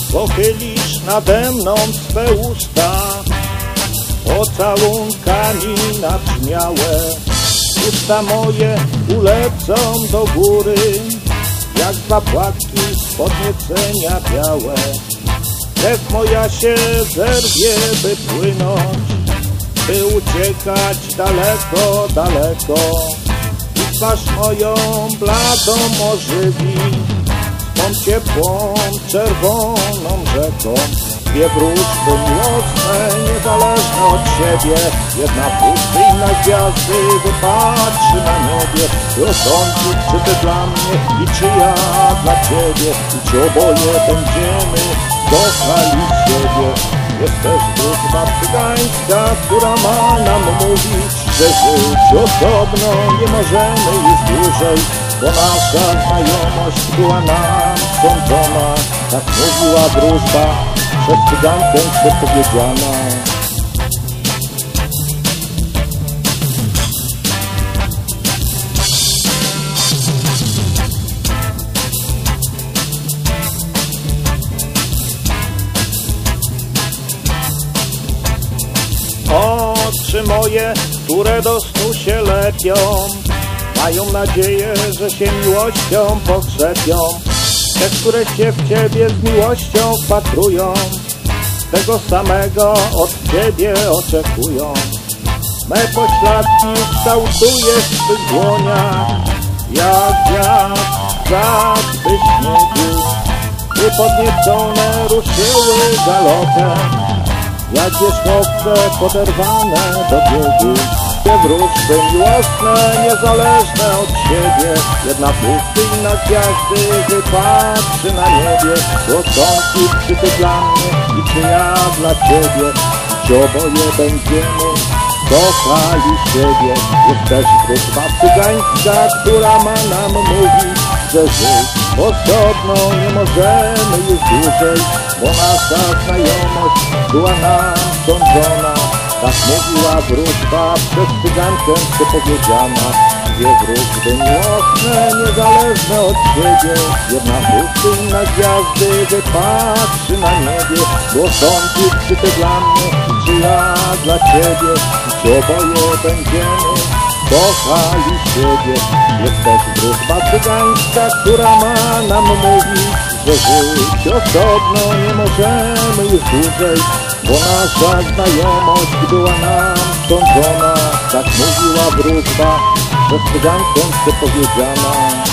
pochylisz nade mną swe usta, pocałunkami nabrzmiałe. Usta moje ulecą do góry, jak dwa płatki z podniecenia białe. Krew moja się zerwie, by płynąć, by uciekać daleko, daleko. I twarz moją bladą ożywi swą ciepłą, czerwoną rzeką. Dwie wróżby miłosne, niezależne od siebie, jedna pustyjna gwiazdy wypatrzy na niebie. Rozsądzi, czy ty dla mnie i czy ja dla ciebie, i czy oboje będziemy kochali siebie. Jest też wróżba cygańska, która ma nam mówić, że żyć osobno nie możemy już dłużej, bo nasza znajomość była nam skończona. Tak mówiła wróżba, przez cygankę przepowiedziana. Oczy moje, które do snu się lepią, mają nadzieję, że się miłością pokrzepią. Te, które się w ciebie z miłością wpatrują, tego samego od ciebie oczekują. Me pośladki kształtuję w swych dłoniach, jak wiatr zakry śniegu, by podniecone ruszyły galopem, jak wierzchowce poderwane do biegu. Dwie wróżby miłosne, niezależne od siebie, jedna pustyjna gwiazdy wypatrzy na niebie. Rozsądzi, czy ty dla mnie i czy ja dla ciebie, i czy oboje będziemy kochali siebie. Jest też wróżba cygańska, która ma nam mówić, że żyć osobno nie możemy już dłużej, bo nasza znajomość była nam skończona. Tak mówiła wróżba, przez cygankę przepowiedziana. Dwie wróżby miłosne, niezależne od siebie, jedna pustyjna gwiazdy wypatrzy na niebie. Bo sądzi, czy ty dla mnie, czy ja dla ciebie, i czy oboje będziemy kochali siebie. Jest też wróżba cygańska, która ma nam mówić, że żyć osobno nie możemy już dłużej, bo nasza znajomość była nam skończona. Tak mówiła wróżba, przez cygankę przepowiedziana.